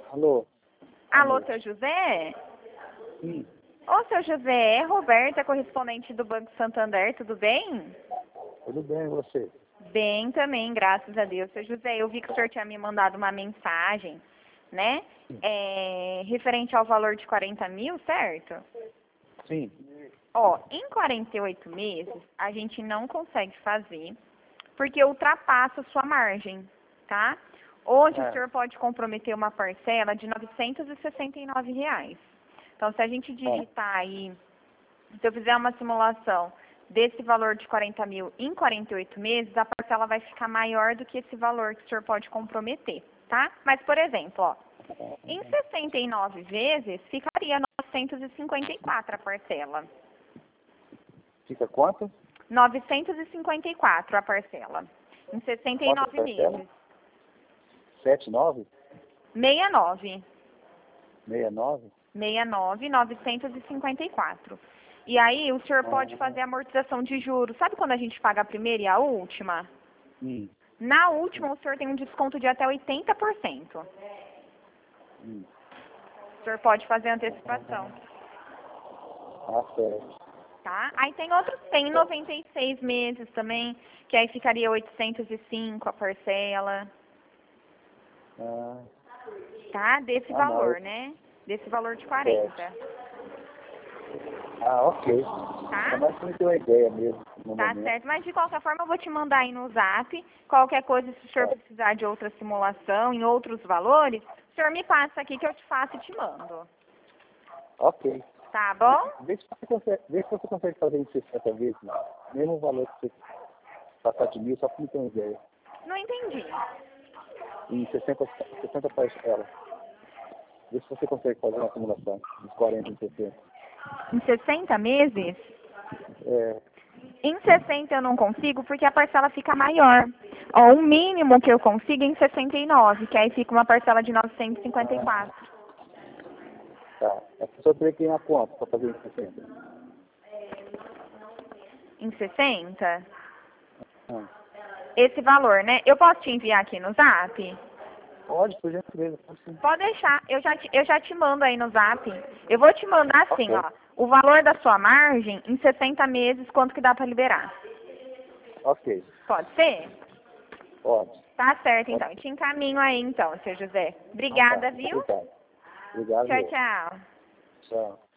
Alô? Alô, seu José? Sim, Ô, seu José, é Roberta, correspondente do Banco Santander, tudo bem? tudo bem, e você? Bem também, graças a Deus. Seu José, eu vi que o senhor tinha me mandado uma mensagem, né? Referente ao valor de 40 mil, certo? Sim. Ó, em 48 meses, a gente não consegue fazer, porque ultrapassa a sua margem, tá? Hoje, o senhor pode comprometer uma parcela de R$ 969. Então, se a gente digitar aí, se eu fizer uma simulação desse valor de 40 mil em 48 meses, a parcela vai ficar maior do que esse valor que o senhor pode comprometer, tá? Mas, por exemplo, ó, em 69 vezes, ficaria 954 a parcela. Fica quanto? 954 a parcela. Em 69 Quanto parcela? meses. 79? 69. 69? 69, 954. E aí, o senhor pode fazer amortização de juros. Sabe quando a gente paga a primeira e a última? Na última, o senhor tem um desconto de até 80%. O senhor pode fazer antecipação. Ah, certo. Tá? Aí tem 96 meses também, que aí ficaria 805 a parcela. Ah, Tá? Desse Ah, valor, não. né? Desse valor de 40. ok. Tá? Mas você me deu uma ideia mesmo, no Tá momento. certo. Mas de qualquer forma eu vou te mandar aí no zap. Qualquer coisa, se o senhor precisar de outra simulação, em outros valores, o senhor me passa aqui que eu te faço e te mando. Ok. Tá bom? Vê se você consegue fazer em 60 vezes, né? Mesmo valor que você passar de 1.000, só para me ter uma ideia. Não entendi. Em 60 parcelas. Vê se você consegue fazer uma simulação dos 40 em 60. Em 60 meses? É, Em 60 eu não consigo porque a parcela fica maior. Ó, o mínimo que eu consigo é em 69, que aí fica uma parcela de 954. tá. A pessoa teria que ir na conta para fazer em 60. Em 60? Ah. Esse valor, né? Eu posso te enviar aqui no zap? Pode, por gentileza. Pode sim. Pode deixar, eu já te mando aí no zap. Eu vou te mandar assim, Ok. ó, o valor da sua margem em 60 meses, quanto que dá pra liberar. Ok. Pode ser? Pode. Tá certo, então. Eu te encaminho aí, então, seu José. Obrigada, Tá. viu? Obrigado. Obrigado. Tchau, tchau. Tchau.